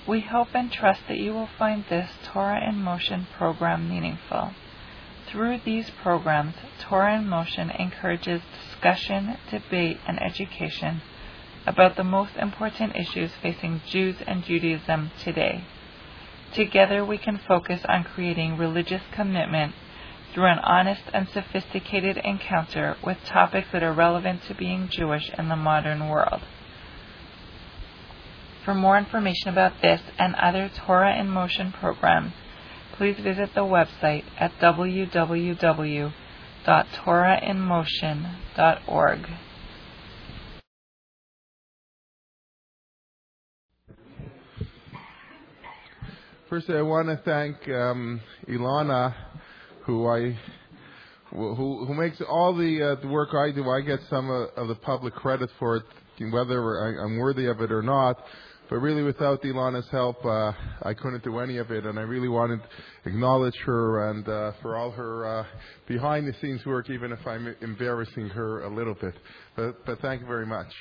We hope and trust that you will find this Torah in Motion program meaningful. Through these programs, Torah in Motion encourages discussion, debate, and education about the most important issues facing Jews and Judaism today. Together we can focus on creating religious commitment through an honest and sophisticated encounter with topics that are relevant to being Jewish in the modern world. For more information about this and other Torah in Motion programs, please visit the website at www.torahinmotion.org. First, I want to thank Ilana, who makes all the work I do. I get some of the public credit for it, whether I'm worthy of it or not. But really, without Ilana's help, I couldn't do any of it. And I really wanted to acknowledge her and for all her behind-the-scenes work, even if I'm embarrassing her a little bit. But thank you very much.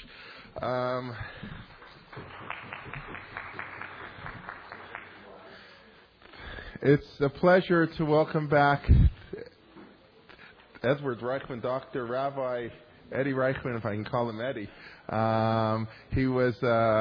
It's a pleasure to welcome back Edward Reichman, Dr. Rabbi Eddie Reichman, if I can call him Eddie. It was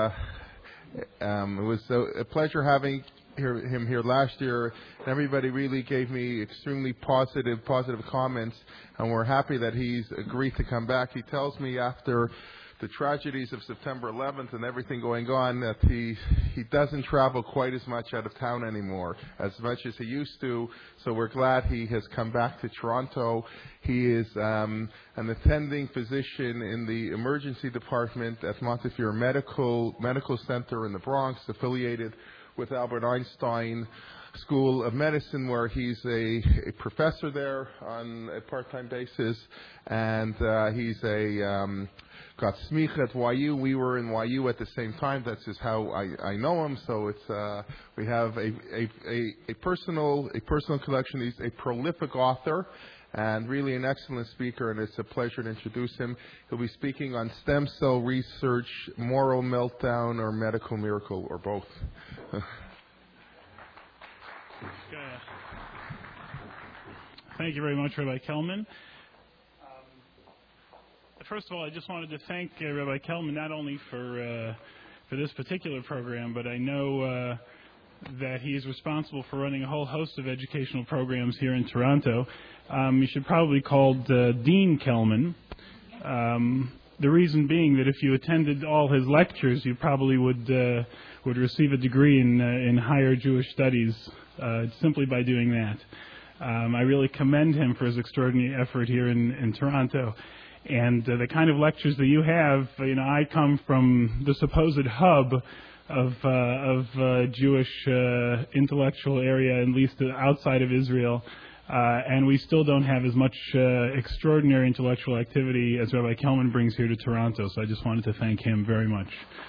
a pleasure having him here last year. Everybody really gave me extremely positive comments, and we're happy that he's agreed to come back. He tells me after the tragedies of September 11th and everything going on that he doesn't travel quite as much out of town anymore, as much as he used to. So we're glad he has come back to Toronto. He is an attending physician in the emergency department at Montefiore Medical Center in the Bronx, affiliated with Albert Einstein School of Medicine, where he's a professor there on a part-time basis, and he's got smicha at YU. We were in YU at the same time. That's just how I know him. So it's we have a personal connection. He's a prolific author and really an excellent speaker, and it's a pleasure to introduce him. He'll be speaking on stem cell research, moral meltdown, or medical miracle, or both. Thank you very much, Rabbi Kelman. First of all, I just wanted to thank Rabbi Kelman not only for this particular program, but I know that he is responsible for running a whole host of educational programs here in Toronto. You should probably call Dean Kelman. The reason being that if you attended all his lectures, you probably would receive a degree in higher Jewish studies simply by doing that. I really commend him for his extraordinary effort here in Toronto. And the kind of lectures that you have, I come from the supposed hub of Jewish intellectual area, at least outside of Israel, and we still don't have as much extraordinary intellectual activity as Rabbi Kelman brings here to Toronto. So I just wanted to thank him very much.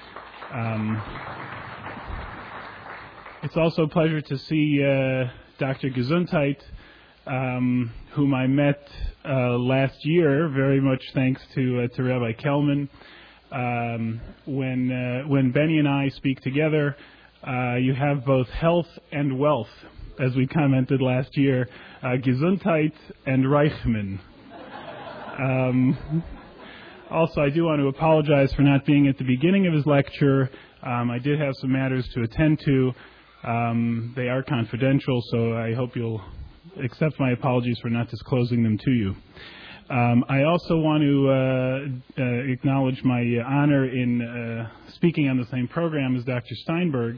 It's also a pleasure to see Dr. Gesundheit, whom I met last year, very much thanks to Rabbi Kelman. When Benny and I speak together, you have both health and wealth, as we commented last year, Gesundheit and Reichman. Also, I do want to apologize for not being at the beginning of his lecture. I did have some matters to attend to. They are confidential, so I hope you'll accept my apologies for not disclosing them to you. I also want to acknowledge my honor in speaking on the same program as Dr. Steinberg.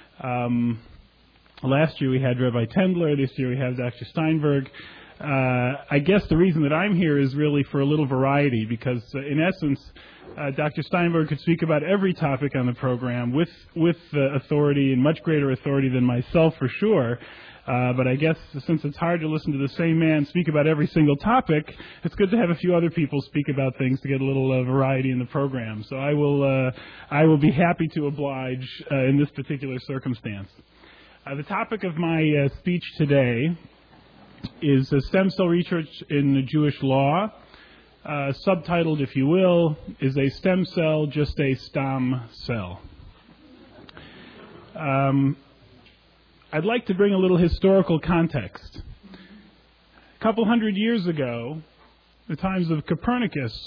Last year we had Rabbi Tendler. This year we have Dr. Steinberg. I guess the reason that I'm here is really for a little variety, because in essence, Dr. Steinberg could speak about every topic on the program with authority, and much greater authority than myself for sure. But I guess since it's hard to listen to the same man speak about every single topic, it's good to have a few other people speak about things to get a little variety in the program. So I will be happy to oblige in this particular circumstance. The topic of my speech today is stem cell research in the Jewish law. Subtitled, if you will, is a stem cell just a stam cell? I'd like to bring a little historical context. A couple hundred years ago, the times of Copernicus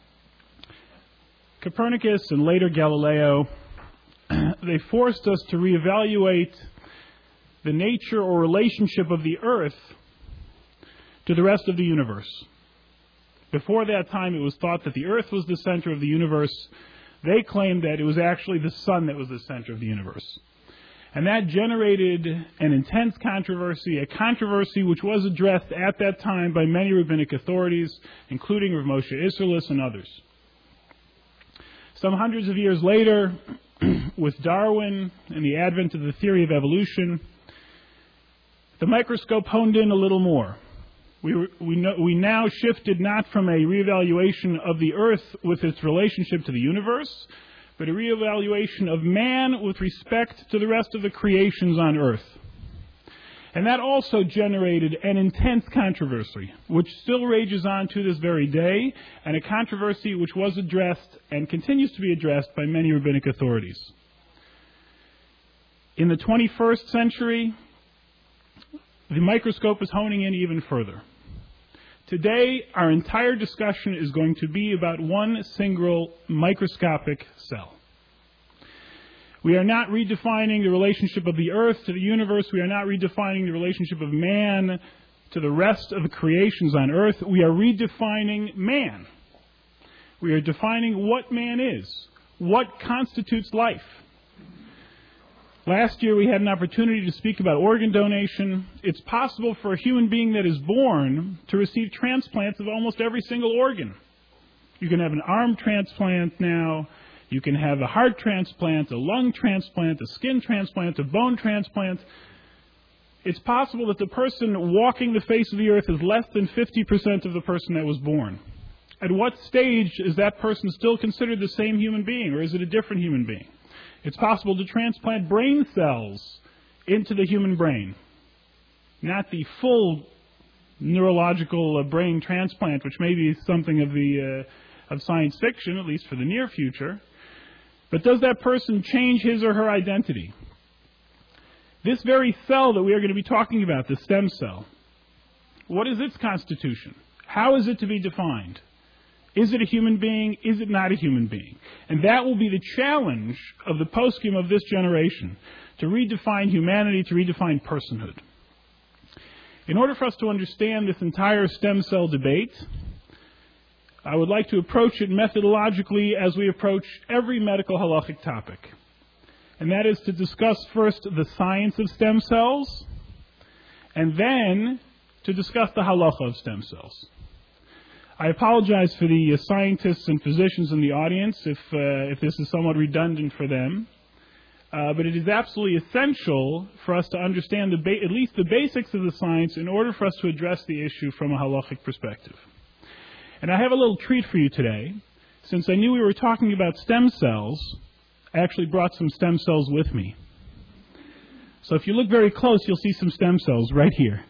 and later Galileo, they forced us to reevaluate the nature or relationship of the Earth to the rest of the universe. Before that time, it was thought that the Earth was the center of the universe. They claimed that it was actually the sun that was the center of the universe. And that generated an intense controversy, a controversy which was addressed at that time by many rabbinic authorities, including Rav Moshe Isserles and others. Some hundreds of years later, with Darwin and the advent of the theory of evolution, the microscope honed in a little more. We now shifted not from a reevaluation of the Earth with its relationship to the universe, but a reevaluation of man with respect to the rest of the creations on Earth. And that also generated an intense controversy, which still rages on to this very day, and a controversy which was addressed and continues to be addressed by many rabbinic authorities. In the 21st century, the microscope is honing in even further. Today, our entire discussion is going to be about one single microscopic cell. We are not redefining the relationship of the Earth to the universe. We are not redefining the relationship of man to the rest of the creations on Earth. We are redefining man. We are defining what man is, what constitutes life. Last year we had an opportunity to speak about organ donation. It's possible for a human being that is born to receive transplants of almost every single organ. You can have an arm transplant now. You can have a heart transplant, a lung transplant, a skin transplant, a bone transplant. It's possible that the person walking the face of the earth is less than 50% of the person that was born. At what stage is that person still considered the same human being, or is it a different human being? It's possible to transplant brain cells into the human brain. Not the full neurological brain transplant, which may be something of science fiction, at least for the near future. But does that person change his or her identity? This very cell that we are going to be talking about, the stem cell, what is its constitution? How is it to be defined? Is it a human being? Is it not a human being? And that will be the challenge of the poskim of this generation, to redefine humanity, to redefine personhood. In order for us to understand this entire stem cell debate, I would like to approach it methodologically as we approach every medical halachic topic. And that is to discuss first the science of stem cells, and then to discuss the halacha of stem cells. I apologize for the scientists and physicians in the audience if this is somewhat redundant for them, but it is absolutely essential for us to understand at least the basics of the science in order for us to address the issue from a halachic perspective. And I have a little treat for you today. Since I knew we were talking about stem cells, I actually brought some stem cells with me. So if you look very close, you'll see some stem cells right here,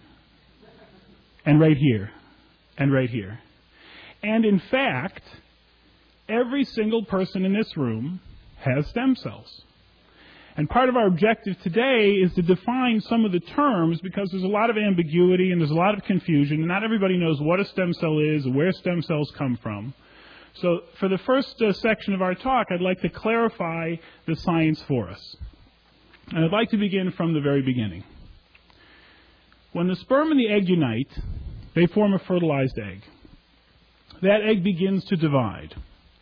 and right here, and right here. And in fact, every single person in this room has stem cells. And part of our objective today is to define some of the terms, because there's a lot of ambiguity and there's a lot of confusion, and not everybody knows what a stem cell is and where stem cells come from. So for the first section of our talk, I'd like to clarify the science for us. And I'd like to begin from the very beginning. When the sperm and the egg unite, they form a fertilized egg. That egg begins to divide.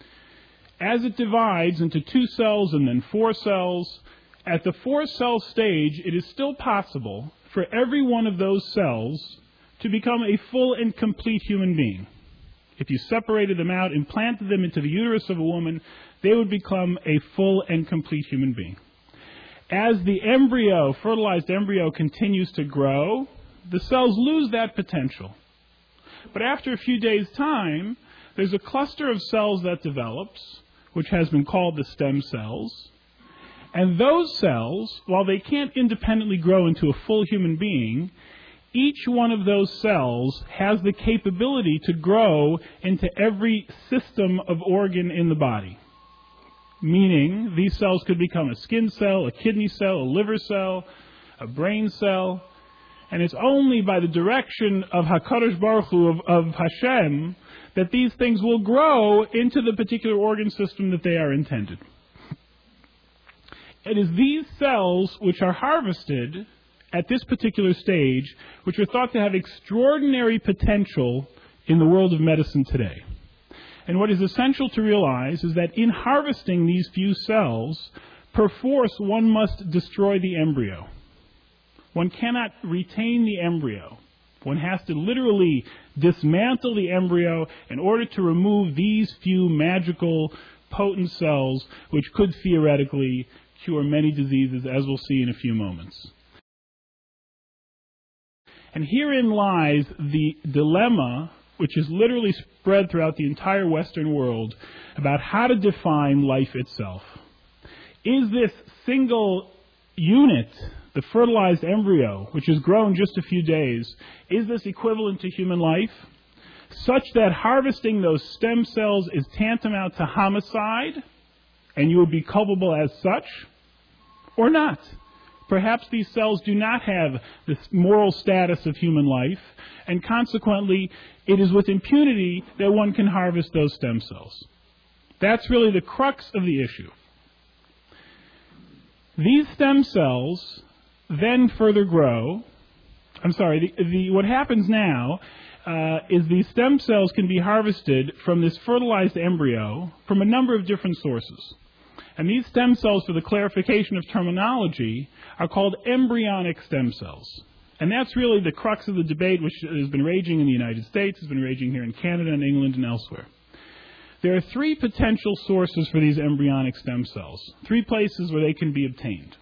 As it divides into 2 cells and then 4 cells, at the 4-cell stage, it is still possible for every one of those cells to become a full and complete human being. If you separated them out and planted them into the uterus of a woman, they would become a full and complete human being. As the embryo, fertilized embryo, continues to grow, the cells lose that potential. But after a few days' time, there's a cluster of cells that develops, which has been called the stem cells. And those cells, while they can't independently grow into a full human being, each one of those cells has the capability to grow into every system of organ in the body. meaning these cells could become a skin cell, a kidney cell, a liver cell, a brain cell, and it's only by the direction of HaKadosh Baruch Hu, of Hashem, that these things will grow into the particular organ system that they are intended. It is these cells which are harvested at this particular stage, which are thought to have extraordinary potential in the world of medicine today. And what is essential to realize is that in harvesting these few cells, perforce one must destroy the embryo. One cannot retain the embryo. One has to literally dismantle the embryo in order to remove these few magical, potent cells which could theoretically cure many diseases, as we'll see in a few moments. And herein lies the dilemma, which is literally spread throughout the entire Western world, about how to define life itself. Is this single unit, the fertilized embryo, which has grown just a few days, is this equivalent to human life, such that harvesting those stem cells is tantamount to homicide, and you would be culpable as such, or not? Perhaps these cells do not have the moral status of human life, and consequently, it is with impunity that one can harvest those stem cells. That's really the crux of the issue. These stem cells then further grow. What happens now is these stem cells can be harvested from this fertilized embryo from a number of different sources. And these stem cells, for the clarification of terminology, are called embryonic stem cells. And that's really the crux of the debate which has been raging in the United States, has been raging here in Canada and England and elsewhere. There are three potential sources for these embryonic stem cells, three places where they can be obtained.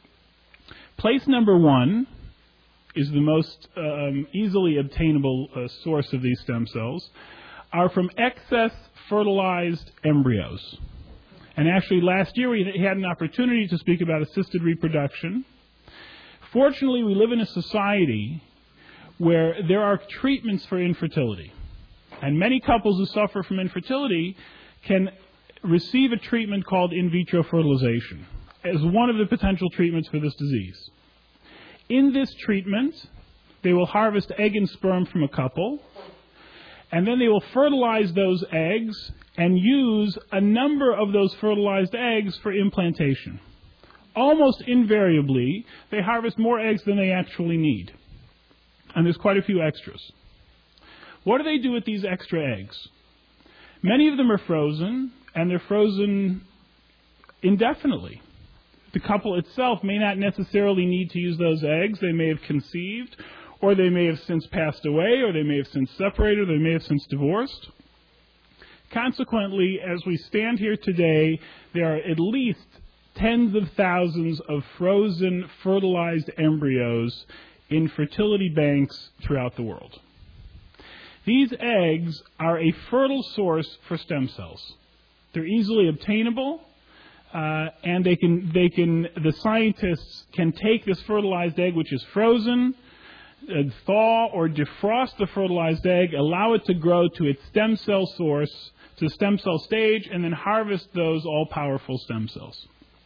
Place number one is the most easily obtainable source of these stem cells, are from excess fertilized embryos. And actually last year we had an opportunity to speak about assisted reproduction. Fortunately, we live in a society where there are treatments for infertility. And many couples who suffer from infertility can receive a treatment called in vitro fertilization as one of the potential treatments for this disease. In this treatment, they will harvest egg and sperm from a couple, and then they will fertilize those eggs and use a number of those fertilized eggs for implantation. Almost invariably, they harvest more eggs than they actually need. And there's quite a few extras. What do they do with these extra eggs? Many of them are frozen, and they're frozen indefinitely. The couple itself may not necessarily need to use those eggs. They may have conceived, or they may have since passed away, or they may have since separated, or they may have since divorced. Consequently, as we stand here today, there are at least tens of thousands of frozen, fertilized embryos in fertility banks throughout the world. These eggs are a fertile source for stem cells. They're easily obtainable, and the scientists can take this fertilized egg, which is frozen, thaw or defrost the fertilized egg, allow it to grow to its stem cell source, to the stem cell stage, and then harvest those all-powerful stem cells.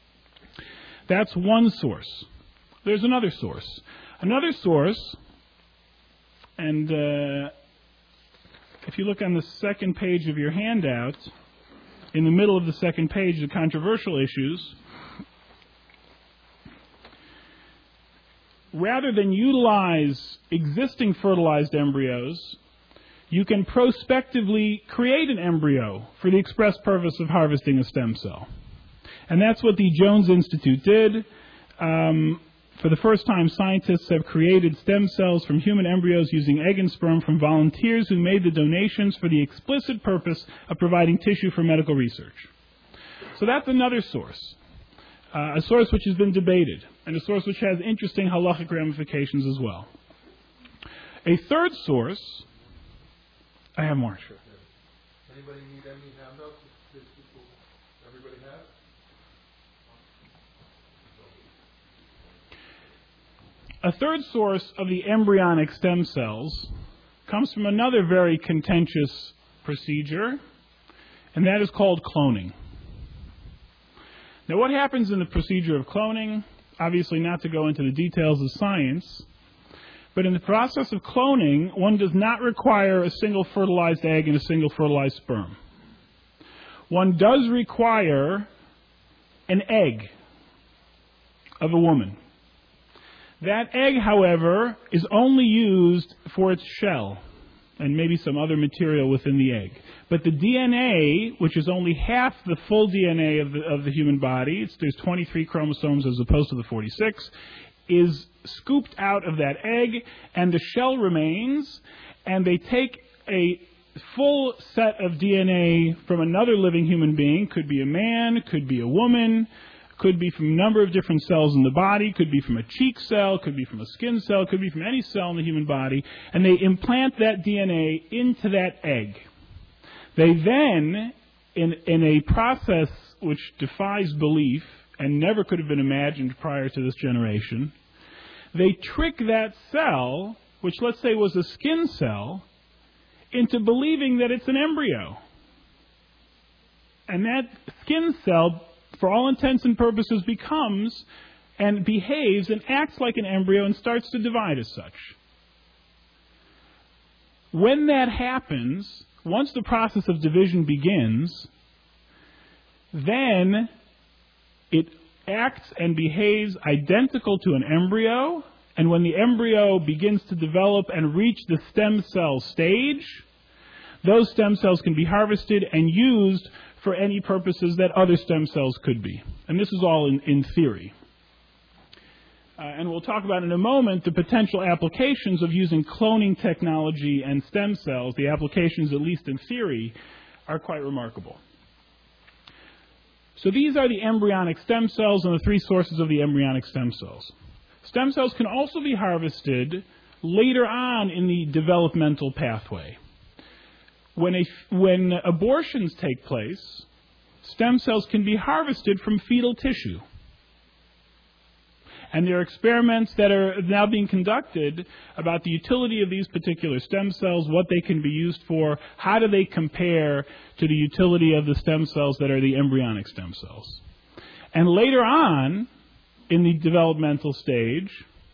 That's one source. There's another source. Another source, and if you look on the second page of your handout, in the middle of the second page, the controversial issues, rather than utilize existing fertilized embryos, you can prospectively create an embryo for the express purpose of harvesting a stem cell. And that's what the Jones Institute did. For the first time, scientists have created stem cells from human embryos using egg and sperm from volunteers who made the donations for the explicit purpose of providing tissue for medical research. So that's another source, a source which has been debated, and a source which has interesting halachic ramifications as well. A third source, I have more. Sure. Anybody need any handouts? Everybody have? A third source of the embryonic stem cells comes from another very contentious procedure, and that is called cloning. Now, what happens in the procedure of cloning? Obviously, not to go into the details of science, but in the process of cloning, one does not require a single fertilized egg and a single fertilized sperm. One does require an egg of a woman. That egg, however, is only used for its shell and maybe some other material within the egg. But the DNA, which is only half the full DNA of the human body, there's 23 chromosomes as opposed to the 46, is scooped out of that egg, and the shell remains, and they take a full set of DNA from another living human being, could be a man, could be a woman, could be from a number of different cells in the body, could be from a cheek cell, could be from a skin cell, could be from any cell in the human body, and they implant that DNA into that egg. They then, in a process which defies belief and never could have been imagined prior to this generation, they trick that cell, which let's say was a skin cell, into believing that it's an embryo. And that skin cell, for all intents and purposes, becomes and behaves and acts like an embryo and starts to divide as such. When that happens, once the process of division begins, then it acts and behaves identical to an embryo, and when the embryo begins to develop and reach the stem cell stage, those stem cells can be harvested and used for any purposes that other stem cells could be. And this is all in theory. And we'll talk about in a moment the potential applications of using cloning technology and stem cells. The applications, at least in theory, are quite remarkable. So these are the embryonic stem cells and the three sources of the embryonic stem cells. Stem cells can also be harvested later on in the developmental pathway. When abortions take place, stem cells can be harvested from fetal tissue. And there are experiments that are now being conducted about the utility of these particular stem cells, what they can be used for, how do they compare to the utility of the stem cells that are the embryonic stem cells. And later on, in the developmental stage,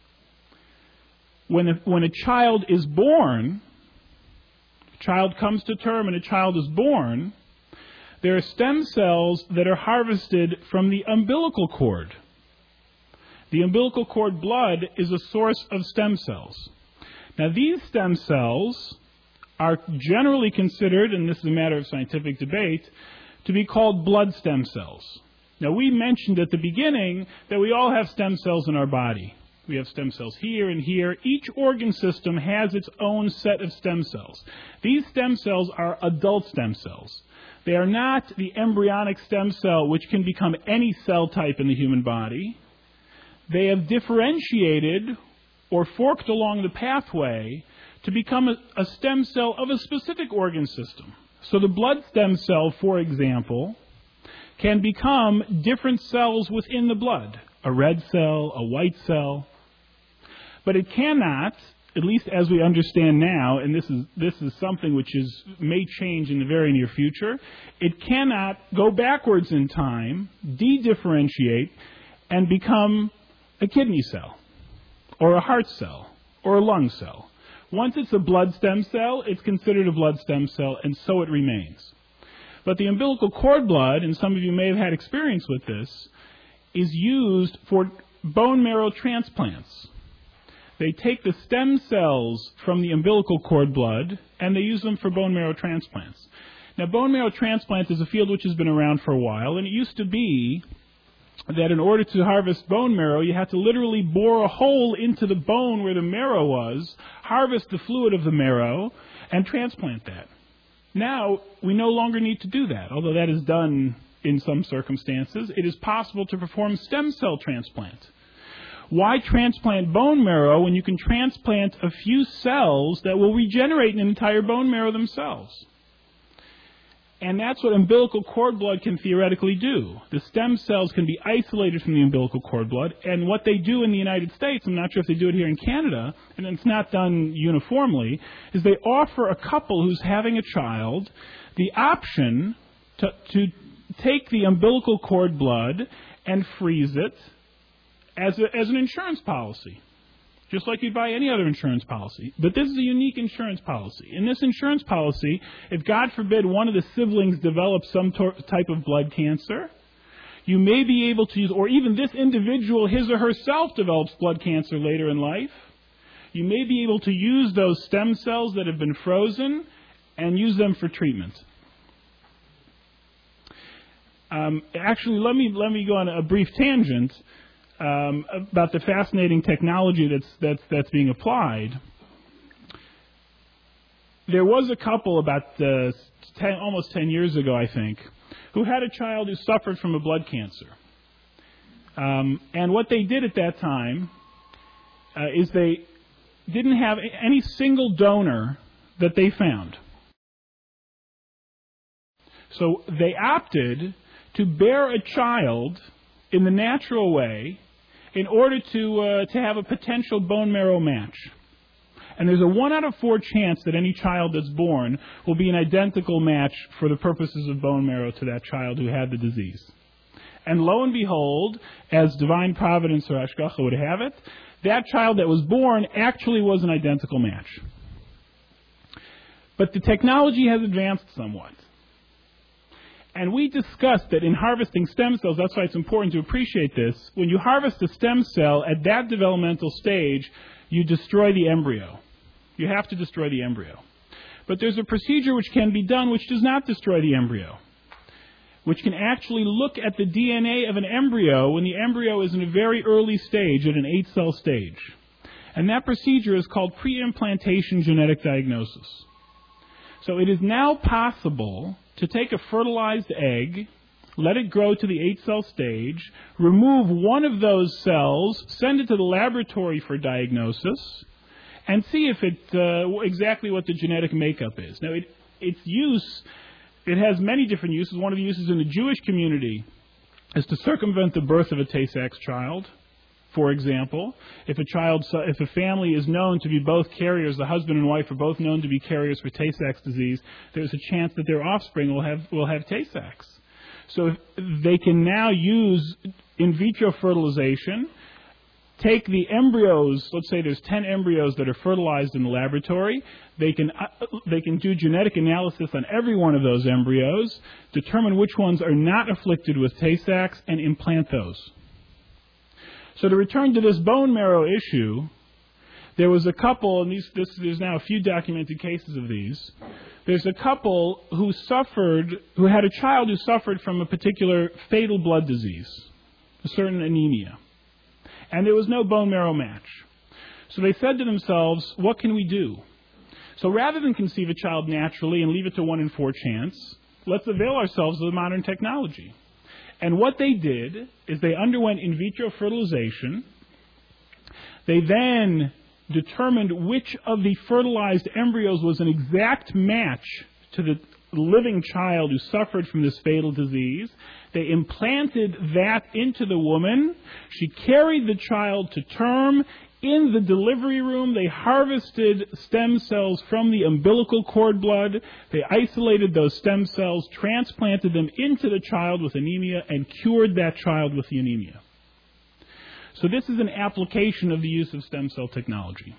when a child is born, a child comes to term and a child is born, there are stem cells that are harvested from the umbilical cord. The umbilical cord blood is a source of stem cells. Now, these stem cells are generally considered, and this is a matter of scientific debate, to be called blood stem cells. Now, we mentioned at the beginning that we all have stem cells in our body. We have stem cells here and here. Each organ system has its own set of stem cells. These stem cells are adult stem cells. They are not the embryonic stem cell, which can become any cell type in the human body. They have differentiated or forked along the pathway to become a stem cell of a specific organ system. So the blood stem cell, for example, can become different cells within the blood, a red cell, a white cell. But it cannot, at least as we understand now, and this is something which may change in the very near future, it cannot go backwards in time, de-differentiate, and become a kidney cell, or a heart cell, or a lung cell. Once it's a blood stem cell, it's considered a blood stem cell, and so it remains. But the umbilical cord blood, and some of you may have had experience with this, is used for bone marrow transplants. They take the stem cells from the umbilical cord blood, and they use them for bone marrow transplants. Now, bone marrow transplant is a field which has been around for a while, and it used to be that in order to harvest bone marrow, you had to literally bore a hole into the bone where the marrow was, harvest the fluid of the marrow, and transplant that. Now, we no longer need to do that, although that is done in some circumstances. It is possible to perform stem cell transplant. Why transplant bone marrow when you can transplant a few cells that will regenerate an entire bone marrow themselves? And that's what umbilical cord blood can theoretically do. The stem cells can be isolated from the umbilical cord blood, and what they do in the United States, I'm not sure if they do it here in Canada, and it's not done uniformly, is they offer a couple who's having a child the option to take the umbilical cord blood and freeze it as an insurance policy, just like you'd buy any other insurance policy. But this is a unique insurance policy. In this insurance policy, if God forbid one of the siblings develops some type of blood cancer, you may be able to use, or even this individual, his or herself, develops blood cancer later in life, you may be able to use those stem cells that have been frozen and use them for treatment. Actually, let me go on a brief tangent about the fascinating technology that's being applied. There was a couple about almost 10 years ago, I think, who had a child who suffered from a blood cancer. And what they did at that time is they didn't have any single donor that they found. So they opted to bear a child in the natural way in order to have a potential bone marrow match. And there's a 1 out of 4 chance that any child that's born will be an identical match for the purposes of bone marrow to that child who had the disease. And lo and behold, as divine providence or Hashgacha would have it, that child that was born actually was an identical match. But the technology has advanced somewhat. And we discussed that in harvesting stem cells, that's why it's important to appreciate this, when you harvest a stem cell at that developmental stage, you destroy the embryo. You have to destroy the embryo. But there's a procedure which can be done which does not destroy the embryo, which can actually look at the DNA of an embryo when the embryo is in a very early stage, at an 8-cell stage. And that procedure is called pre-implantation genetic diagnosis. So it is now possible to take a fertilized egg, let it grow to the 8-cell stage, remove one of those cells, send it to the laboratory for diagnosis, and see if exactly what the genetic makeup is. Now, its use, it has many different uses. One of the uses in the Jewish community is to circumvent the birth of a Tay-Sachs child. For example, if a family is known to be both carriers, the husband and wife are both known to be carriers for Tay-Sachs disease, there's a chance that their offspring will have Tay-Sachs. So they can now use in vitro fertilization, take the embryos, let's say there's 10 embryos that are fertilized in the laboratory, they can do genetic analysis on every one of those embryos, determine which ones are not afflicted with Tay-Sachs, and implant those. So to return to this bone marrow issue, there was a couple, and there's now a few documented cases of these. There's a couple who had a child who suffered from a particular fatal blood disease, a certain anemia. And there was no bone marrow match. So they said to themselves, what can we do? So rather than conceive a child naturally and leave it to 1 in 4 chance, let's avail ourselves of the modern technology. And what they did is they underwent in vitro fertilization. They then determined which of the fertilized embryos was an exact match to the living child who suffered from this fatal disease. They implanted that into the woman. She carried the child to term. In the delivery room, they harvested stem cells from the umbilical cord blood. They isolated those stem cells, transplanted them into the child with anemia, and cured that child with the anemia. So this is an application of the use of stem cell technology.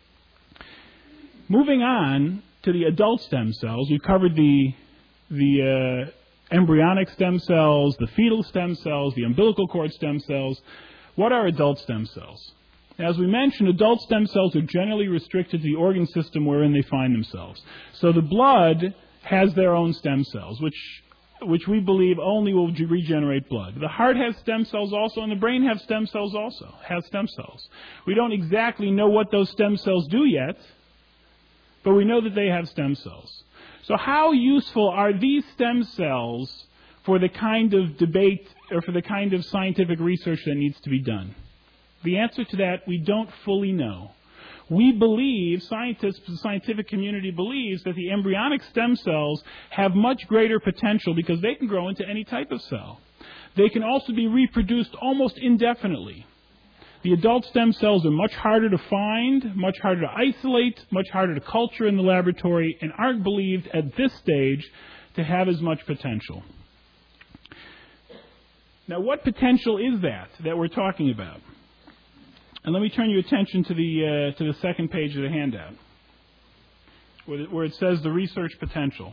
Moving on to the adult stem cells, we covered the embryonic stem cells, the fetal stem cells, the umbilical cord stem cells. What are adult stem cells? As we mentioned, adult stem cells are generally restricted to the organ system wherein they find themselves. So the blood has their own stem cells, which we believe only will regenerate blood. The heart has stem cells also, and the brain has stem cells also, We don't exactly know what those stem cells do yet, but we know that they have stem cells. So how useful are these stem cells for the kind of debate or for the kind of scientific research that needs to be done? The answer to that, we don't fully know. We believe, the scientific community believes, that the embryonic stem cells have much greater potential because they can grow into any type of cell. They can also be reproduced almost indefinitely. The adult stem cells are much harder to find, much harder to isolate, much harder to culture in the laboratory, and aren't believed at this stage to have as much potential. Now, what potential is that we're talking about? And let me turn your attention to the second page of the handout, where it says the research potential.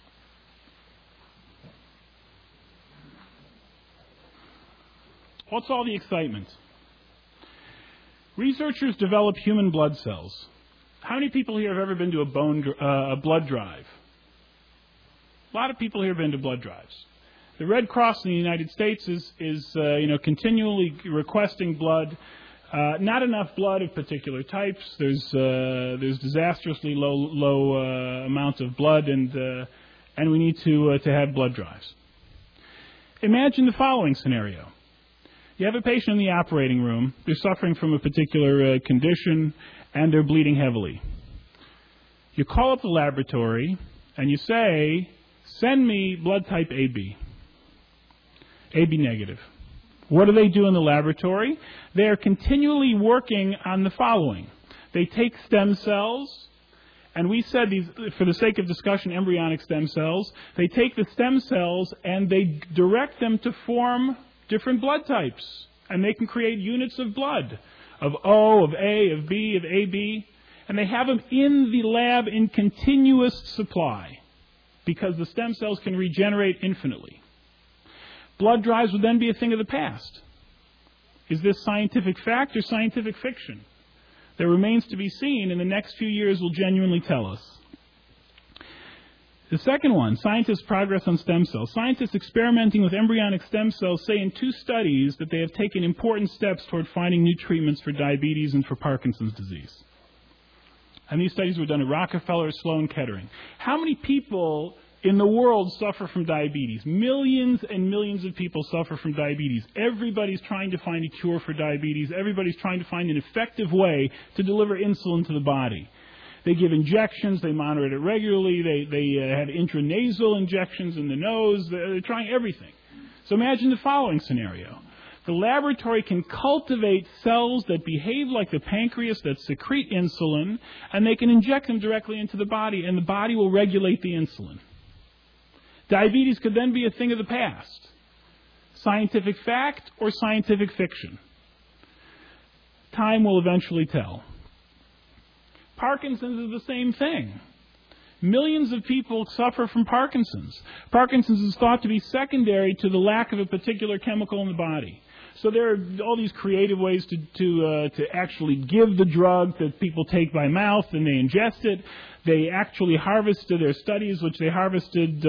What's all the excitement? Researchers develop human blood cells. How many people here have ever been to a blood drive? A lot of people here have been to blood drives. The Red Cross in the United States is continually requesting blood. Not enough blood of particular types. There's disastrously low amounts of blood, and we need to have blood drives. Imagine the following scenario. You have a patient in the operating room. They're suffering from a particular condition, and they're bleeding heavily. You call up the laboratory, and you say, send me blood type AB. AB negative. What do they do in the laboratory? They are continually working on the following. They take stem cells, and we said these, for the sake of discussion, embryonic stem cells. They take the stem cells and they direct them to form different blood types. And they can create units of blood, of O, of A, of B, of AB. And they have them in the lab in continuous supply, because the stem cells can regenerate infinitely. Blood drives would then be a thing of the past. Is this scientific fact or scientific fiction? There remains to be seen, and the next few years will genuinely tell us. The second one, scientists' progress on stem cells. Scientists experimenting with embryonic stem cells say in 2 studies that they have taken important steps toward finding new treatments for diabetes and for Parkinson's disease. And these studies were done at Rockefeller, Sloan Kettering. How many people in the world suffer from diabetes? Millions and millions of people suffer from diabetes. Everybody's trying to find a cure for diabetes. Everybody's trying to find an effective way to deliver insulin to the body. They give injections. They monitor it regularly. They have intranasal injections in the nose. They're trying everything. So imagine the following scenario. The laboratory can cultivate cells that behave like the pancreas that secrete insulin, and they can inject them directly into the body, and the body will regulate the insulin. Diabetes could then be a thing of the past. Scientific fact or scientific fiction? Time will eventually tell. Parkinson's is the same thing. Millions of people suffer from Parkinson's. Parkinson's is thought to be secondary to the lack of a particular chemical in the body. So there are all these creative ways to actually give the drug that people take by mouth, and they ingest it. They actually harvested their studies, which they harvested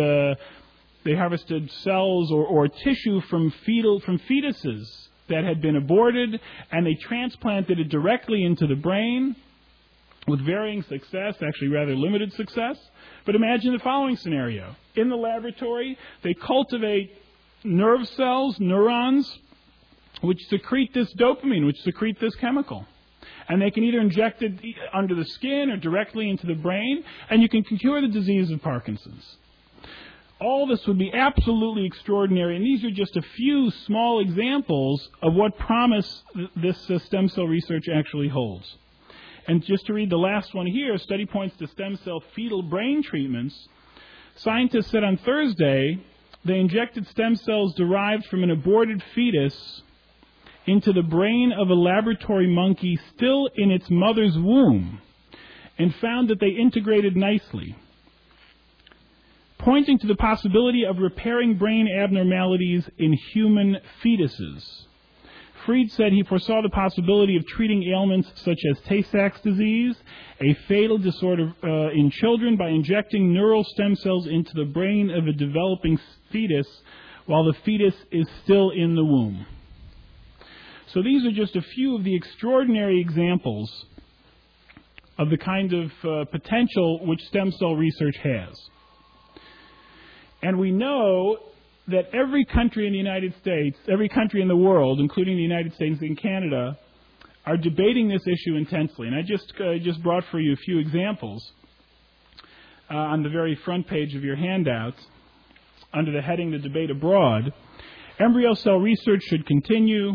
cells or tissue from fetuses that had been aborted, and they transplanted it directly into the brain with varying success, actually rather limited success. But imagine the following scenario. In the laboratory, they cultivate nerve cells, neurons, which secrete this dopamine, which secrete this chemical. And they can either inject it under the skin or directly into the brain, and you can cure the disease of Parkinson's. All this would be absolutely extraordinary, and these are just a few small examples of what promise this stem cell research actually holds. And just to read the last one here, a study points to stem cell fetal brain treatments. Scientists said on Thursday they injected stem cells derived from an aborted fetus into the brain of a laboratory monkey still in its mother's womb, and found that they integrated nicely, pointing to the possibility of repairing brain abnormalities in human fetuses. Fried said he foresaw the possibility of treating ailments such as Tay-Sachs disease, a fatal disorder in children, by injecting neural stem cells into the brain of a developing fetus while the fetus is still in the womb. So these are just a few of the extraordinary examples of the kind of potential which stem cell research has. And we know that every country in the United States, every country in the world, including the United States and Canada, are debating this issue intensely. And I just brought for you a few examples on the very front page of your handout under the heading, The Debate Abroad. Embryo cell research should continue.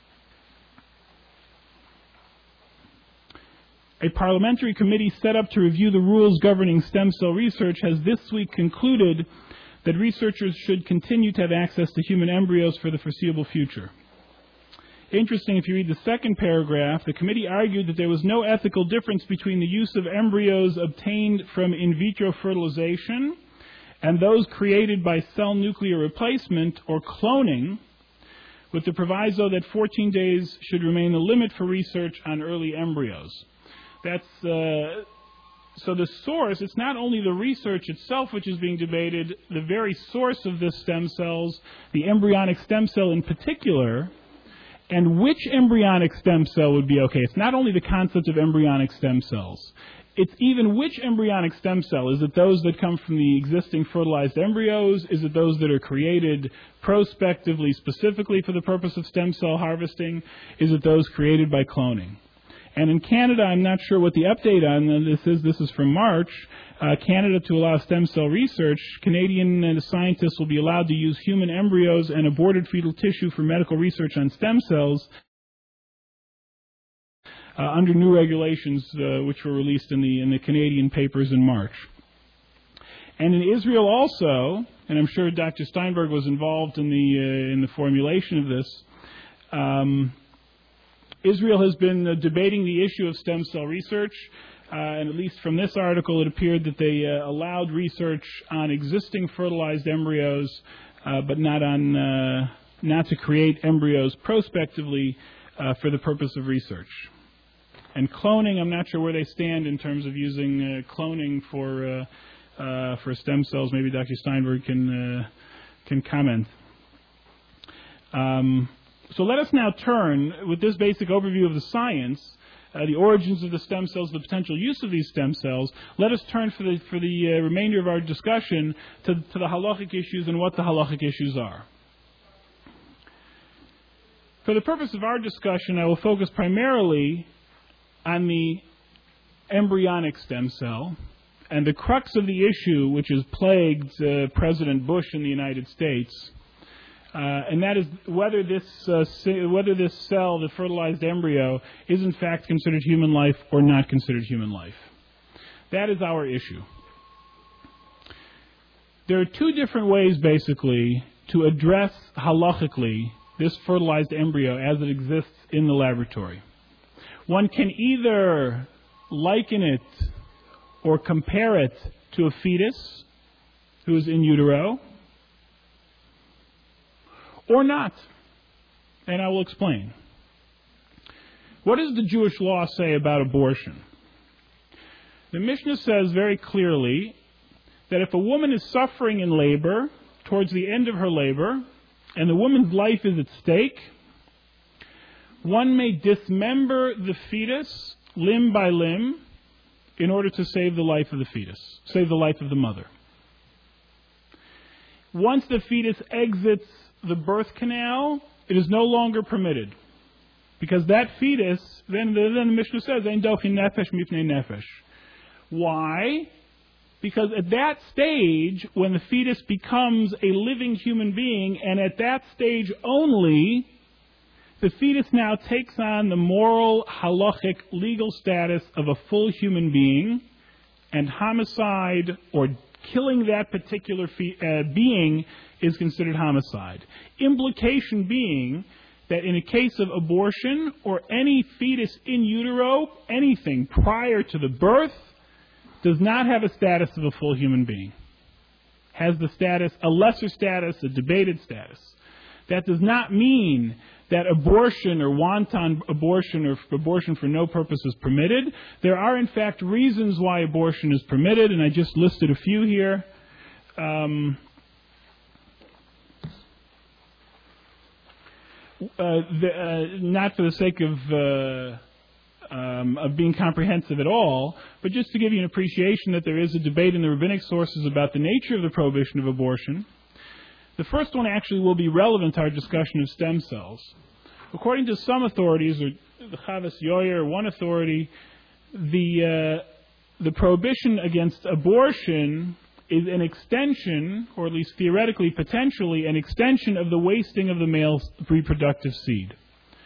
A parliamentary committee set up to review the rules governing stem cell research has this week concluded that researchers should continue to have access to human embryos for the foreseeable future. Interesting, if you read the second paragraph, the committee argued that there was no ethical difference between the use of embryos obtained from in vitro fertilization and those created by cell nuclear replacement or cloning, with the proviso that 14 days should remain the limit for research on early embryos. So the source, it's not only the research itself which is being debated, the very source of this stem cells, the embryonic stem cell in particular, and which embryonic stem cell would be okay. It's not only the concept of embryonic stem cells. It's even which embryonic stem cell. Is it those that come from the existing fertilized embryos? Is it those that are created prospectively, specifically for the purpose of stem cell harvesting? Is it those created by cloning? And in Canada, I'm not sure what the update on this is. This is from March. Canada, to allow stem cell research, Canadian scientists will be allowed to use human embryos and aborted fetal tissue for medical research on stem cells under new regulations which were released in the Canadian papers in March. And in Israel also, and I'm sure Dr. Steinberg was involved in the formulation of this, Israel has been debating the issue of stem cell research, and at least from this article it appeared that they allowed research on existing fertilized embryos, but not to create embryos prospectively for the purpose of research. And cloning, I'm not sure where they stand in terms of using cloning for stem cells. Maybe Dr. Steinberg can comment. So let us now turn, with this basic overview of the science, the origins of the stem cells, the potential use of these stem cells, let us turn for the remainder of our discussion to the halachic issues and what the halachic issues are. For the purpose of our discussion, I will focus primarily on the embryonic stem cell and the crux of the issue which has plagued President Bush in the United States, and that is whether this cell, the fertilized embryo, is in fact considered human life or not considered human life. That is our issue. There are two different ways, basically, to address halachically this fertilized embryo as it exists in the laboratory. One can either liken it or compare it to a fetus who is in utero, or not. And I will explain. What does the Jewish law say about abortion? The Mishnah says very clearly that if a woman is suffering in labor, towards the end of her labor, and the woman's life is at stake, one may dismember the fetus limb by limb in order to save the life of the fetus, save the life of the mother. Once the fetus exits the birth canal, it is no longer permitted. Because that fetus, then the Mishnah says, Ein dochin nefesh mipnei nefesh. Why? Because at that stage, when the fetus becomes a living human being, and at that stage only, the fetus now takes on the moral, halachic, legal status of a full human being, and homicide or killing that particular being is considered homicide. Implication being that in a case of abortion or any fetus in utero, anything prior to the birth, does not have a status of a full human being. Has the status, a lesser status, a debated status. That does not mean that abortion or wanton abortion or abortion for no purpose is permitted. There are, in fact, reasons why abortion is permitted, and I just listed a few here. Not for the sake of being comprehensive at all, but just to give you an appreciation that there is a debate in the rabbinic sources about the nature of the prohibition of abortion. The first one actually will be relevant to our discussion of stem cells. According to some authorities, or the Chavas Yoyer, one authority, the prohibition against abortion is an extension, or at least theoretically, potentially, an extension of the wasting of the male's reproductive seed.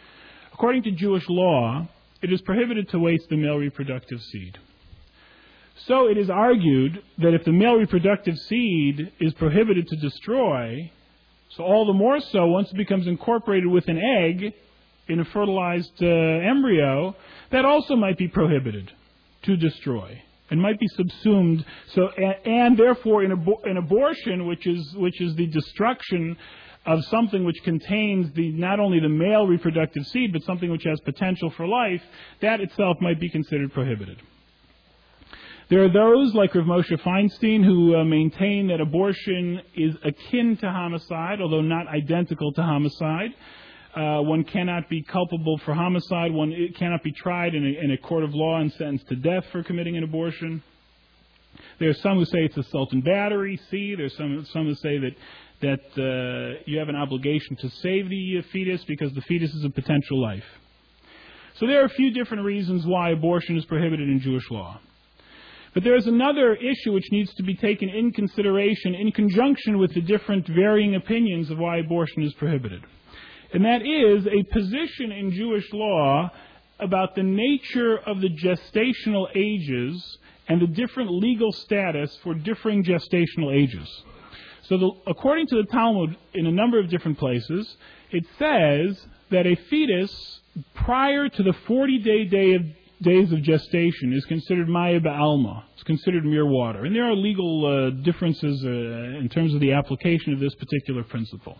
According to Jewish law, it is prohibited to waste the male reproductive seed. So it is argued that if the male reproductive seed is prohibited to destroy, so all the more so once it becomes incorporated with an egg in a fertilized embryo, that also might be prohibited to destroy and might be subsumed. So and therefore, an abortion, which is the destruction of something which contains not only the male reproductive seed, but something which has potential for life, that itself might be considered prohibited. There are those, like Rav Moshe Feinstein, who maintain that abortion is akin to homicide, although not identical to homicide. One cannot be culpable for homicide. It cannot be tried in a court of law and sentenced to death for committing an abortion. There are some who say it's assault and battery. There's some who say that you have an obligation to save the fetus because the fetus is a potential life. So there are a few different reasons why abortion is prohibited in Jewish law. But there is another issue which needs to be taken in consideration in conjunction with the different varying opinions of why abortion is prohibited. And that is a position in Jewish law about the nature of the gestational ages and the different legal status for differing gestational ages. So according to the Talmud, in a number of different places, it says that a fetus prior to the 40-day days of gestation is considered maya ba'alma. It's considered mere water. And there are legal differences in terms of the application of this particular principle.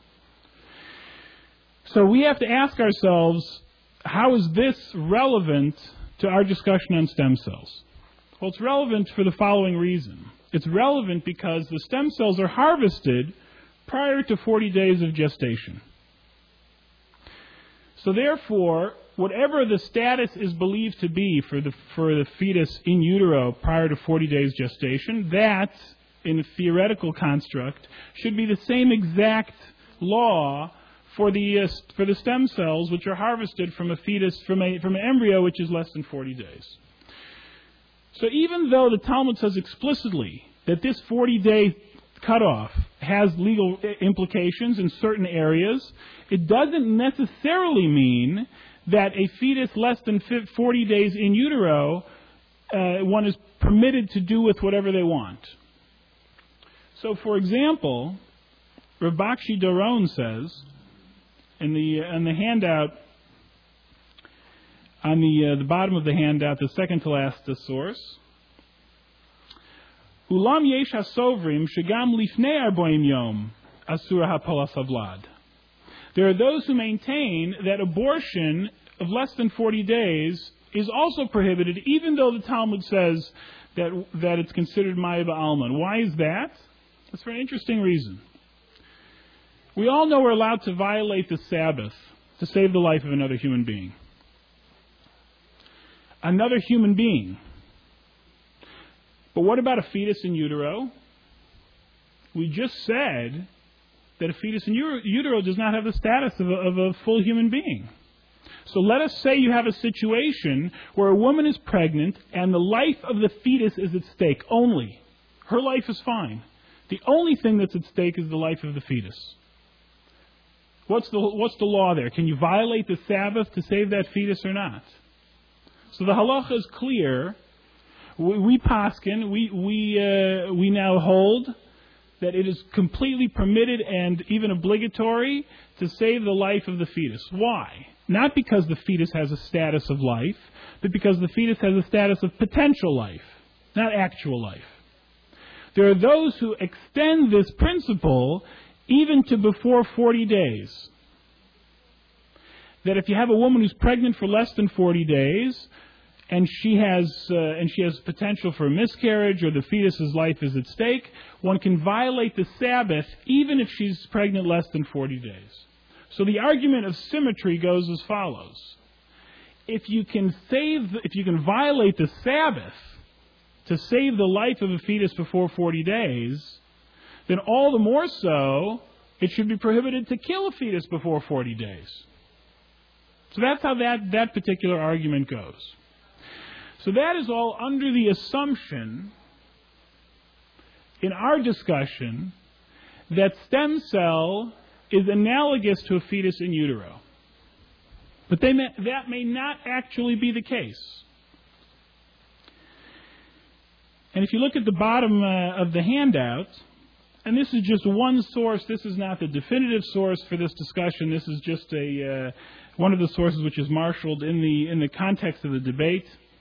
So we have to ask ourselves, how is this relevant to our discussion on stem cells? Well, it's relevant for the following reason. It's relevant because the stem cells are harvested prior to 40 days of gestation. So therefore, whatever the status is believed to be for the fetus in utero prior to 40 days gestation, that, in a theoretical construct, should be the same exact law for the stem cells which are harvested from a fetus, from an embryo which is less than 40 days. So even though the Talmud says explicitly that this 40-day cutoff has legal implications in certain areas, it doesn't necessarily mean that a fetus less than 40 days in utero, one is permitted to do with whatever they want. So, for example, Rav Bakshi Doron says, in the handout, on the bottom of the handout, the second to last source, Ulam yesh hasovrim shegam lifnei 40 yom asura hapolas havlad. There are those who maintain that abortion of less than 40 days is also prohibited, even though the Talmud says that it's considered maya ba'alma. Why is that? That's for an interesting reason. We all know we're allowed to violate the Sabbath to save the life of another human being. Another human being. But what about a fetus in utero? We just said that a fetus in utero does not have the status of a full human being. So let us say you have a situation where a woman is pregnant and the life of the fetus is at stake only. Her life is fine. The only thing that's at stake is the life of the fetus. What's the law there? Can you violate the Sabbath to save that fetus or not? So the halacha is clear. We paskin, we now hold that it is completely permitted and even obligatory to save the life of the fetus. Why? Not because the fetus has a status of life, but because the fetus has a status of potential life, not actual life. There are those who extend this principle even to before 40 days. That if you have a woman who's pregnant for less than 40 days, and she has potential for a miscarriage, or the fetus's life is at stake, one can violate the Sabbath even if she's pregnant less than 40 days. So the argument of symmetry goes as follows: if you can violate the Sabbath to save the life of a fetus before 40 days, then all the more so it should be prohibited to kill a fetus before 40 days. So that's how that particular argument goes. So that is all under the assumption in our discussion that stem cell is analogous to a fetus in utero. But that may not actually be the case. And if you look at the bottom of the handout, and this is just one source, this is not the definitive source for this discussion, this is just one of the sources which is marshaled in the context of the debate.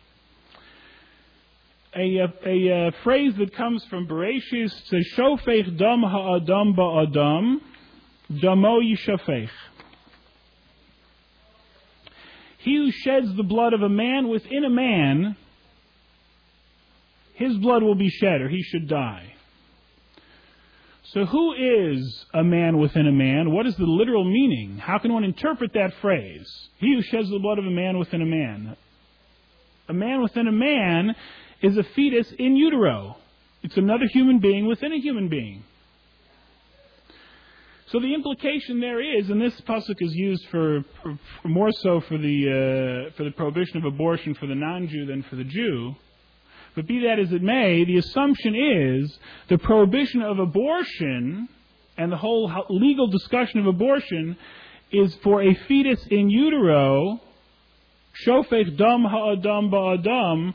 A phrase that comes from Bereshis says, Shofech dam ha'adam ba'adam, damo yishafech. He who sheds the blood of a man within a man, his blood will be shed, or he should die. So who is a man within a man? What is the literal meaning? How can one interpret that phrase? He who sheds the blood of a man within a man. A man within a man is a fetus in utero. It's another human being within a human being. So the implication there is, and this pasuk is used for more so for the prohibition of abortion for the non-Jew than for the Jew, but be that as it may, the assumption is the prohibition of abortion and the whole legal discussion of abortion is for a fetus in utero, shofech dam ha'adam ba'adam.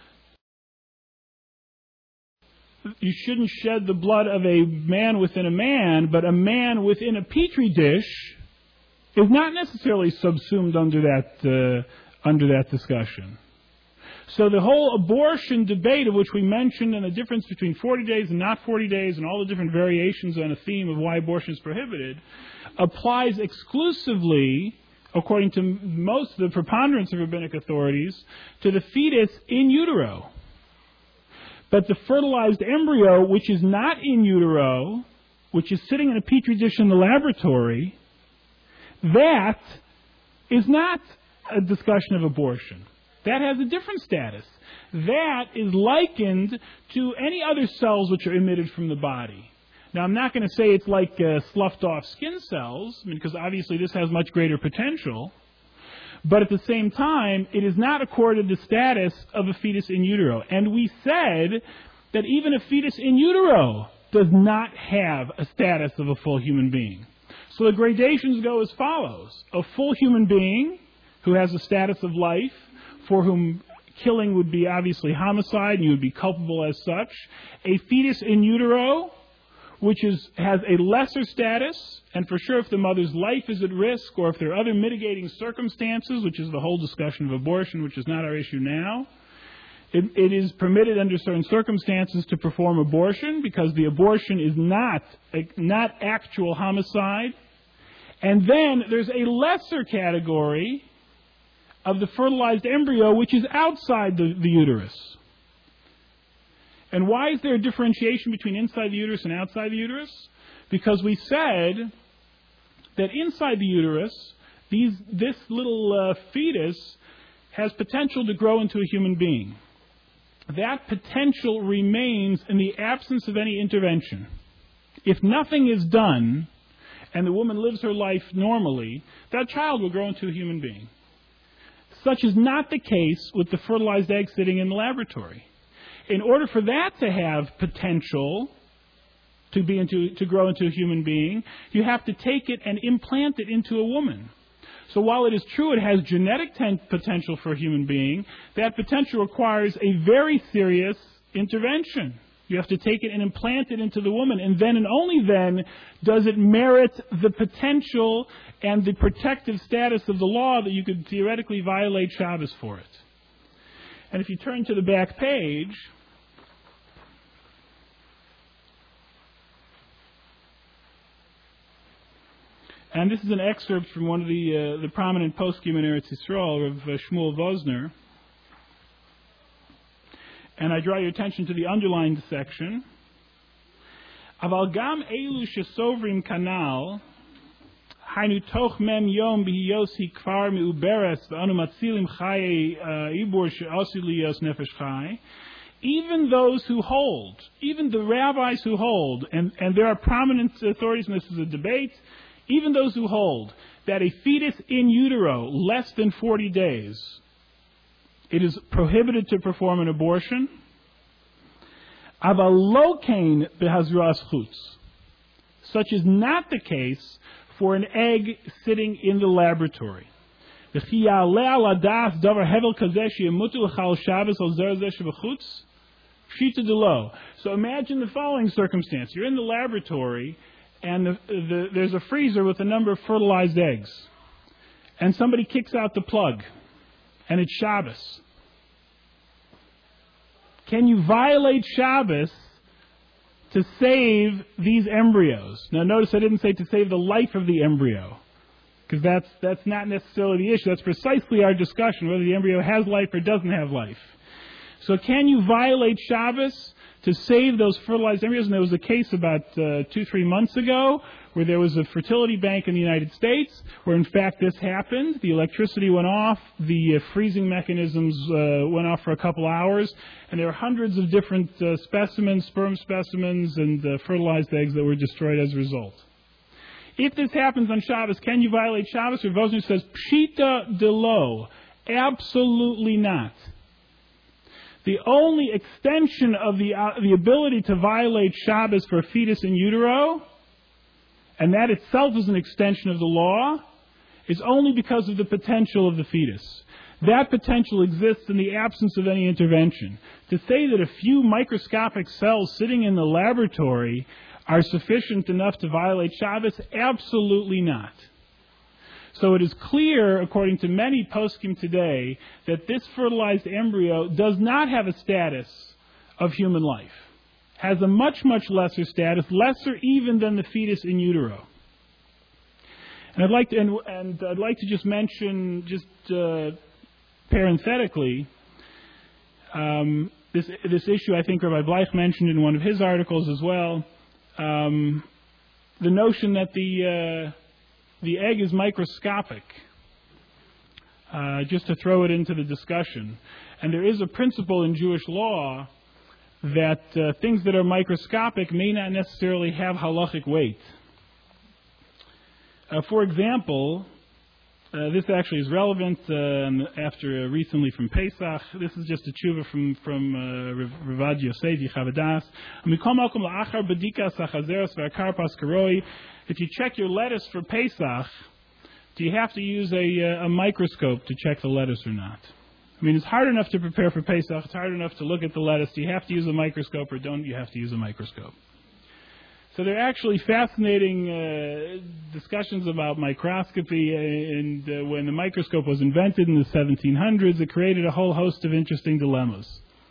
You shouldn't shed the blood of a man within a man, but a man within a petri dish is not necessarily subsumed under that discussion. So the whole abortion debate of which we mentioned, and the difference between 40 days and not 40 days, and all the different variations on a theme of why abortion is prohibited, applies exclusively, according to most of the preponderance of rabbinic authorities, to the fetus in utero. But the fertilized embryo, which is not in utero, which is sitting in a petri dish in the laboratory, that is not a discussion of abortion. That has a different status. That is likened to any other cells which are emitted from the body. Now, I'm not going to say it's like sloughed off skin cells, because obviously this has much greater potential. But at the same time, it is not accorded the status of a fetus in utero. And we said that even a fetus in utero does not have a status of a full human being. So the gradations go as follows. A full human being who has a status of life, for whom killing would be obviously homicide, and you would be culpable as such. A fetus in utero, which has a lesser status, and for sure if the mother's life is at risk, or if there are other mitigating circumstances, which is the whole discussion of abortion, which is not our issue now, it is permitted under certain circumstances to perform abortion, because the abortion is not actual homicide. And then there's a lesser category of the fertilized embryo, which is outside the uterus. And why is there a differentiation between inside the uterus and outside the uterus? Because we said that inside the uterus, this little fetus has potential to grow into a human being. That potential remains in the absence of any intervention. If nothing is done, and the woman lives her life normally, that child will grow into a human being. Such is not the case with the fertilized egg sitting in the laboratory. In order for that to have potential to grow into a human being, you have to take it and implant it into a woman. So while it is true it has genetic potential for a human being, that potential requires a very serious intervention. You have to take it and implant it into the woman, and then and only then does it merit the potential and the protective status of the law that you could theoretically violate Shabbos for it. And if you turn to the back page, and this is an excerpt from one of the prominent poskim in Eretz Yisrael of Shmuel Vosner, and I draw your attention to the underlined section. Aval gam elu shesovrim kanal, hainu toch mem yom bihiyosi kvar meuberes v'anu matzilim chaye ibur she'osilios nefesh chai. Even those who hold, even the rabbis who hold, and there are prominent authorities, and this is a debate, even those who hold that a fetus in utero less than 40 days, it is prohibited to perform an abortion. Aval lo kain behazras chutz. Such is not the case for an egg sitting in the laboratory. Pshita de lo. So imagine the following circumstance. You're in the laboratory, and there's a freezer with a number of fertilized eggs. And somebody kicks out the plug, and it's Shabbos. Can you violate Shabbos to save these embryos? Now notice I didn't say to save the life of the embryo, because that's not necessarily the issue. That's precisely our discussion, whether the embryo has life or doesn't have life. So can you violate Shabbos to save those fertilized embryos? And there was a case about 2-3 months ago where there was a fertility bank in the United States where, in fact, this happened. The electricity went off, the freezing mechanisms went off for a couple hours, and there were hundreds of different specimens, sperm specimens, and fertilized eggs that were destroyed as a result. If this happens on Shabbos, can you violate Shabbos? Rav Wosner says, Pshita de lo, absolutely not. The only extension of the ability to violate Shabbos for a fetus in utero, and that itself is an extension of the law, is only because of the potential of the fetus. That potential exists in the absence of any intervention. To say that a few microscopic cells sitting in the laboratory are sufficient enough to violate Shabbos, absolutely not. So it is clear, according to many poskim today, that this fertilized embryo does not have a status of human life. Has a much, much lesser status, lesser even than the fetus in utero. And I'd like to just mention, parenthetically, this issue I think Rabbi Bleich mentioned in one of his articles as well. The notion that the egg is microscopic, just to throw it into the discussion. And there is a principle in Jewish law that things that are microscopic may not necessarily have halachic weight. For example, this actually is relevant after recently from Pesach. This is just a tshuva from Ravad Yosef Yechavadas. If you check your lettuce for Pesach, do you have to use a microscope to check the lettuce or not? I mean, it's hard enough to prepare for Pesach. It's hard enough to look at the lettuce. Do you have to use a microscope or don't you have to use a microscope? So there are actually fascinating discussions about microscopy, and when the microscope was invented in the 1700s, it created a whole host of interesting dilemmas.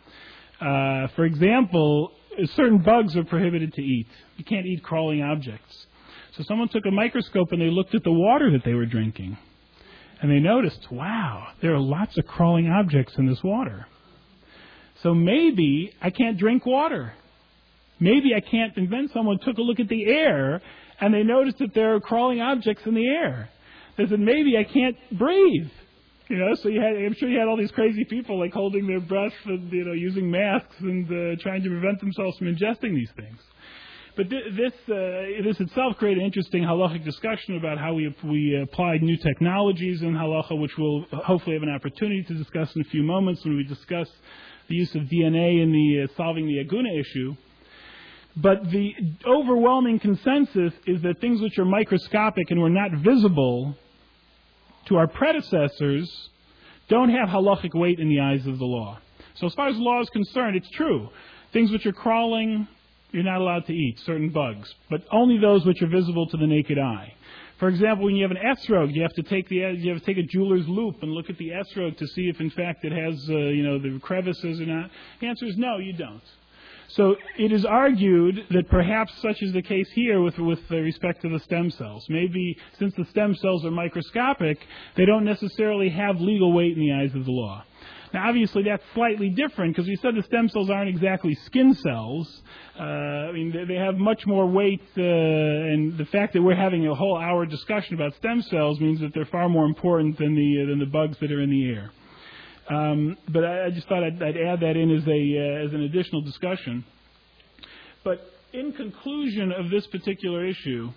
For example, certain bugs are prohibited to eat. You can't eat crawling objects. So someone took a microscope and they looked at the water that they were drinking. And they noticed, wow, there are lots of crawling objects in this water. So maybe I can't drink water. Maybe I can't. And then someone took a look at the air and they noticed that there are crawling objects in the air. They said, maybe I can't breathe. So I'm sure you had all these crazy people like holding their breath and, using masks and trying to prevent themselves from ingesting these things. But this itself created an interesting halachic discussion about how we applied new technologies in halacha, which we'll hopefully have an opportunity to discuss in a few moments when we discuss the use of DNA in the solving the Aguna issue. But the overwhelming consensus is that things which are microscopic and were not visible to our predecessors don't have halachic weight in the eyes of the law. So as far as the law is concerned, it's true. Things which are crawling, you're not allowed to eat, certain bugs, but only those which are visible to the naked eye. For example, when you have an esrog, you have to take a jeweler's loupe and look at the esrog to see if, in fact, it has the crevices or not. The answer is no, you don't. So it is argued that perhaps such is the case here with respect to the stem cells. Maybe since the stem cells are microscopic, they don't necessarily have legal weight in the eyes of the law. Now, obviously, that's slightly different because we said the stem cells aren't exactly skin cells. They have much more weight, and the fact that we're having a whole hour discussion about stem cells means that they're far more important than the bugs that are in the air. But I just thought I'd add that in as an additional discussion. But in conclusion of this particular issue,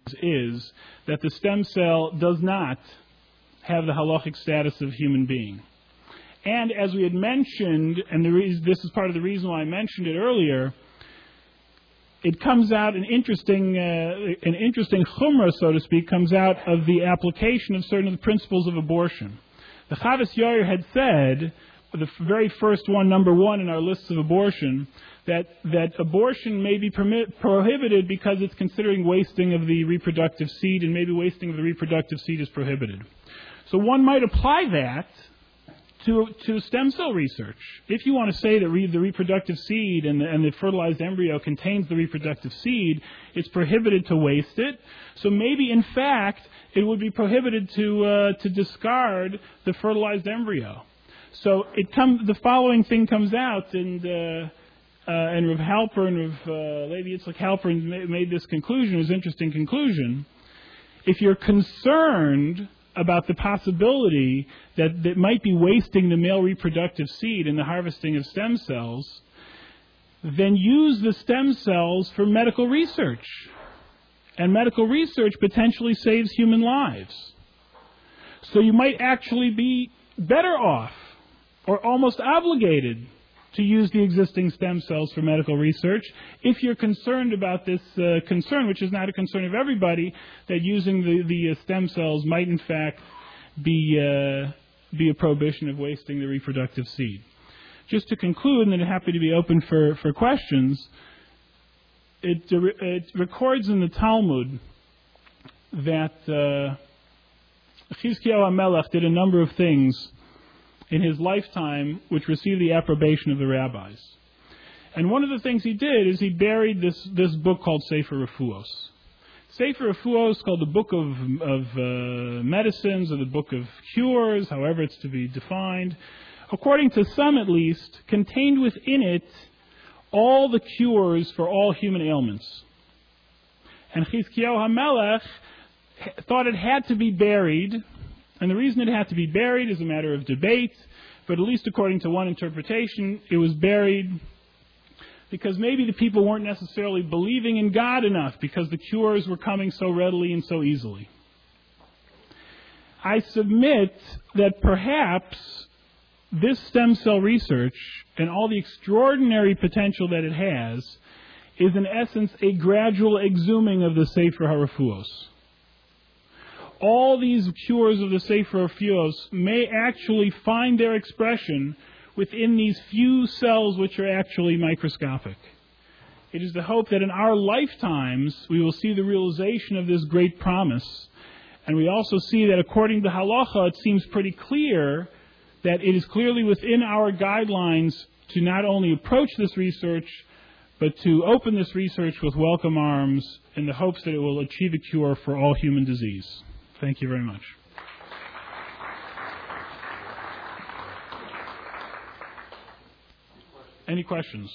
is that the stem cell does not have the halachic status of human being. And as we had mentioned, and this is part of the reason why I mentioned it earlier, it comes out an interesting chumrah, so to speak, comes out of the application of certain of the principles of abortion. The Chavos Yair had said, the very first one, number one in our lists of abortion, that abortion may be prohibited because it's considering wasting of the reproductive seed, and maybe wasting of the reproductive seed is prohibited. So one might apply that to stem cell research. If you want to say that the reproductive seed and the fertilized embryo contains the reproductive seed, it's prohibited to waste it. So maybe, in fact, it would be prohibited to discard the fertilized embryo. So the following thing comes out, and Rav Halpern, Rav Levi Yitzchak Halpern made this conclusion, this interesting conclusion. If you're concerned about the possibility that might be wasting the male reproductive seed in the harvesting of stem cells, then use the stem cells for medical research. And medical research potentially saves human lives. So you might actually be better off, or almost obligated, to use the existing stem cells for medical research if you're concerned about this concern, which is not a concern of everybody, that using the stem cells might in fact be a prohibition of wasting the reproductive seed. Just to conclude, and then happy to be open for questions, it records in the Talmud that Chizkiyahu HaMelech did a number of things in his lifetime which received the approbation of the rabbis. And one of the things he did is he buried this book called Sefer Refuos. Sefer Refuos, called the book of medicines, or the book of cures, however it's to be defined, according to some at least, contained within it all the cures for all human ailments. And Chizkiyahu HaMelech thought it had to be buried. And the reason it had to be buried is a matter of debate, but at least according to one interpretation, it was buried because maybe the people weren't necessarily believing in God enough, because the cures were coming so readily and so easily. I submit that perhaps this stem cell research and all the extraordinary potential that it has is in essence a gradual exhuming of the Sefer HaRefuos. All these cures of the Sefer Refuos may actually find their expression within these few cells which are actually microscopic. It is the hope that in our lifetimes we will see the realization of this great promise. And we also see that according to halacha, it seems pretty clear that it is clearly within our guidelines to not only approach this research, but to open this research with welcome arms in the hopes that it will achieve a cure for all human disease. Thank you very much. Any questions?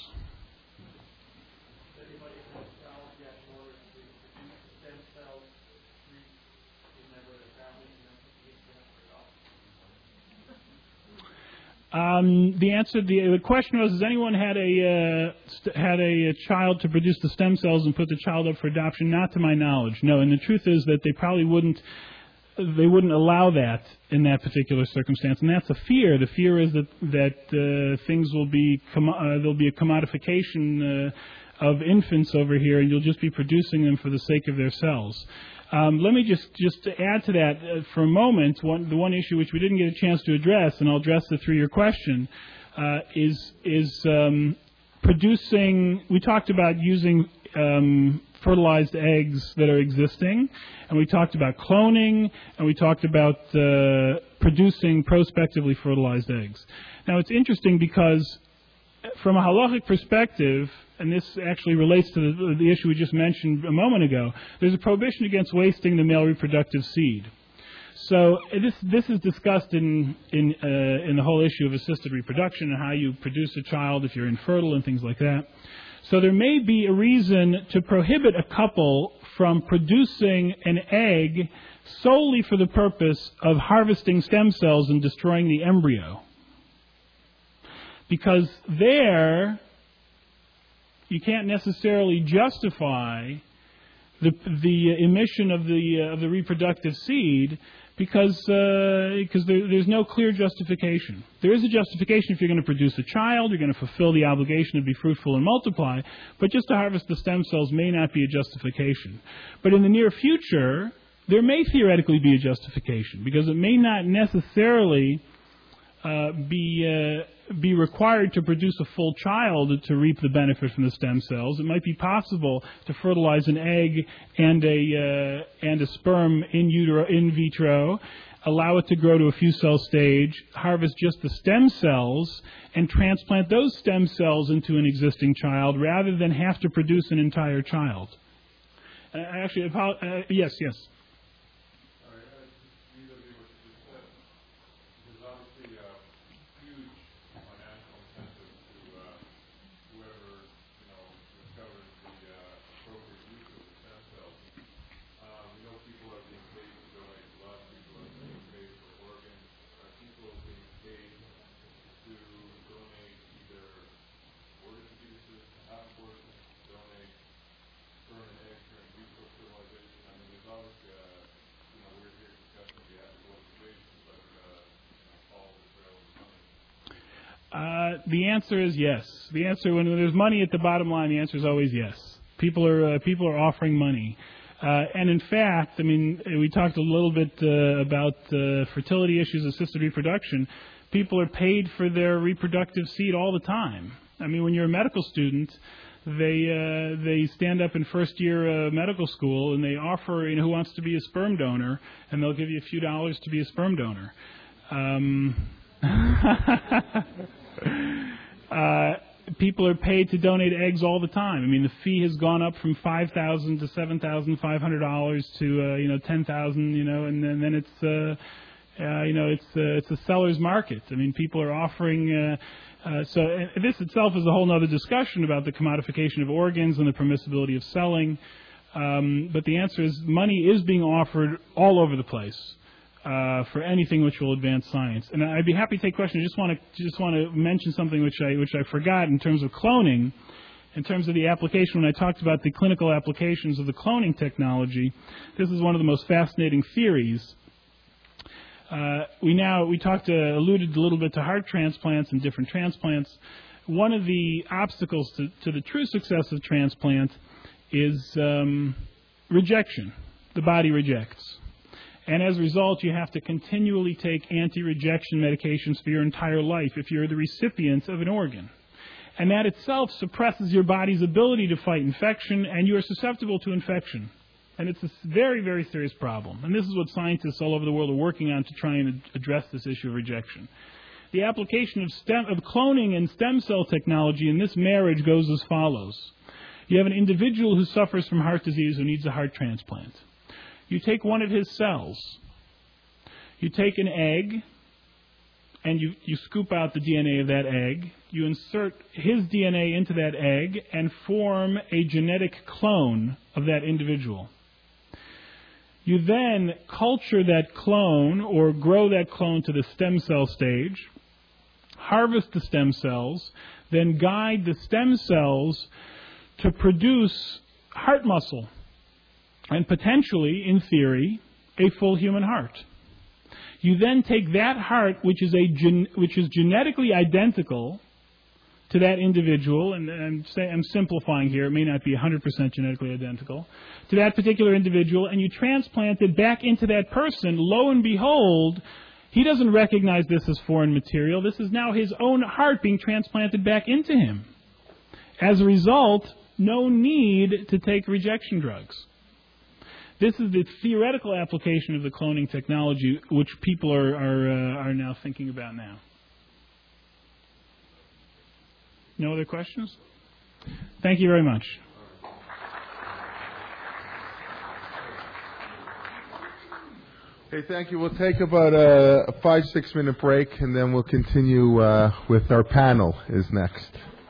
The question was: has anyone had a child to produce the stem cells and put the child up for adoption? Not to my knowledge, no. And the truth is that they probably wouldn't allow that in that particular circumstance, and that's a fear. The fear is that things will be there'll be a commodification of infants over here, and you'll just be producing them for the sake of their cells. Let me just add to that for a moment. The one issue which we didn't get a chance to address, and I'll address it through your question, is producing. We talked about using fertilized eggs that are existing, and we talked about cloning, and we talked about producing prospectively fertilized eggs. Now, it's interesting because from a halachic perspective, and this actually relates to the issue we just mentioned a moment ago, there's a prohibition against wasting the male reproductive seed. So this is discussed in the whole issue of assisted reproduction and how you produce a child if you're infertile and things like that. So there may be a reason to prohibit a couple from producing an egg solely for the purpose of harvesting stem cells and destroying the embryo. Because there, you can't necessarily justify the emission of the reproductive seed, because there's no clear justification. There is a justification if you're going to produce a child, you're going to fulfill the obligation to be fruitful and multiply, but just to harvest the stem cells may not be a justification. But in the near future, there may theoretically be a justification, because it may not necessarily be required to produce a full child to reap the benefit from the stem cells. It might be possible to fertilize an egg and a sperm in vitro, allow it to grow to a few cell stage, harvest just the stem cells, and transplant those stem cells into an existing child rather than have to produce an entire child. Yes. The answer is yes. The answer, when there's money at the bottom line, the answer is always yes. People are offering money, and in fact, I mean, we talked a little bit about fertility issues, assisted reproduction. People are paid for their reproductive seed all the time. I mean, when you're a medical student, they stand up in first year medical school and they offer, who wants to be a sperm donor, and they'll give you a few dollars to be a sperm donor. People are paid to donate eggs all the time. I mean, the fee has gone up from $5,000 to $7,500 to $10,000. And then it's a seller's market. I mean, people are offering. So this itself is a whole other discussion about the commodification of organs and the permissibility of selling. But the answer is money is being offered all over the place. For anything which will advance science, and I'd be happy to take questions. I just want to mention something which I forgot in terms of cloning, in terms of the application. When I talked about the clinical applications of the cloning technology, this is one of the most fascinating theories. We alluded a little bit to heart transplants and different transplants. One of the obstacles to the true success of transplant is rejection. The body rejects. And as a result, you have to continually take anti-rejection medications for your entire life if you're the recipient of an organ. And that itself suppresses your body's ability to fight infection, and you are susceptible to infection. And it's a very, very serious problem. And this is what scientists all over the world are working on to try and address this issue of rejection. The application of cloning and stem cell technology in this marriage goes as follows. You have an individual who suffers from heart disease who needs a heart transplant. You take one of his cells, you take an egg, and you scoop out the DNA of that egg. You insert his DNA into that egg and form a genetic clone of that individual. You then culture that clone or grow that clone to the stem cell stage, harvest the stem cells, then guide the stem cells to produce heart muscle. And potentially, in theory, a full human heart. You then take that heart, which is genetically identical to that individual, and I'm simplifying here, it may not be 100% genetically identical, to that particular individual, and you transplant it back into that person. Lo and behold, he doesn't recognize this as foreign material. This is now his own heart being transplanted back into him. As a result, no need to take rejection drugs. This is the theoretical application of the cloning technology, which people are now thinking about now. No other questions? Thank you very much. Okay, thank you. We'll take about a 5-6 minute break, and then we'll continue with our panel is next.